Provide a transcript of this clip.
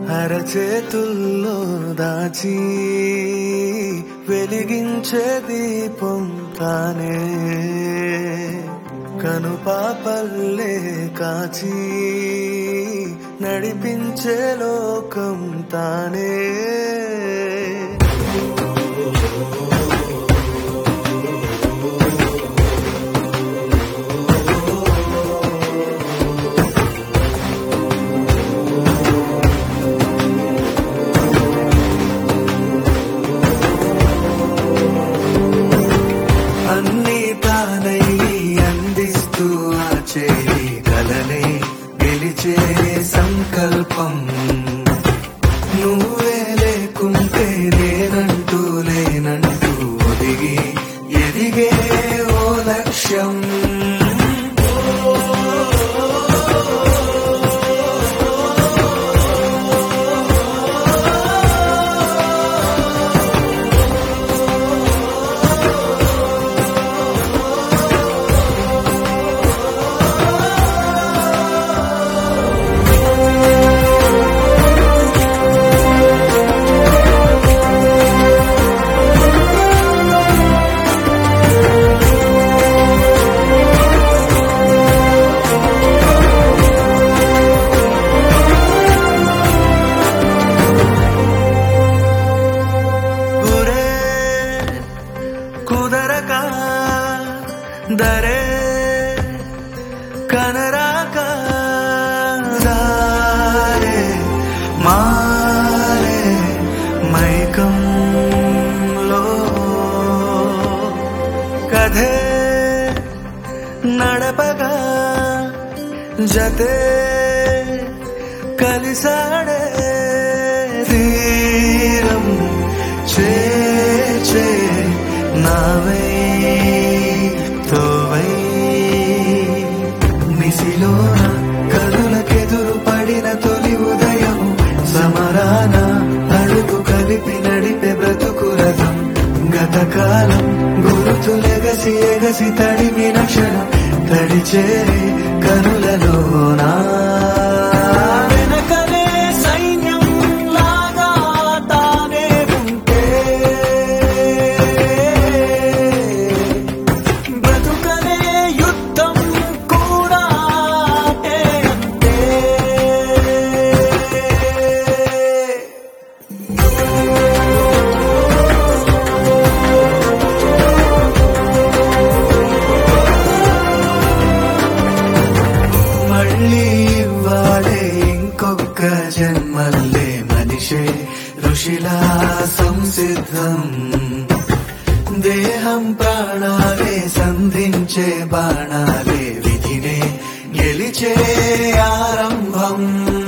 అరచేతుల్లో దాచి వెలిగించే దీపం తానే కనుపాపల్లే కాచి నడిపించే లోకం తానే అన్నీ తానై అందిస్తూ ఆచేయి కలనే గెలిచే సంకల్పం నువ్వే లేకుంటే నేనంటూ లేనంటూ ఒదిగి ఎదిగే ఓ లక్ష్యం కుదరక దరే కనరాక దారే మారే మైకంలో కథే నడపగా జతే కలిసాడే తీరం చే నావై తోవై నిసిలోన కనులకెదురు పడిన తొలి ఉదయం సమరాన అడుగు కలిపి నడిపే బ్రతుకు రథం గతకాలం గుర్తులెగసి ఎగసి తడిమిన క్షణం తడిచే కనులలోనా వాడే ఇంకొక జన్మల్లే మనిషే ఋషిలా సంసిద్ధం దేహం ప్రాణాలే సంధించే బాణాలే విధినే గెలిచే ఆరంభం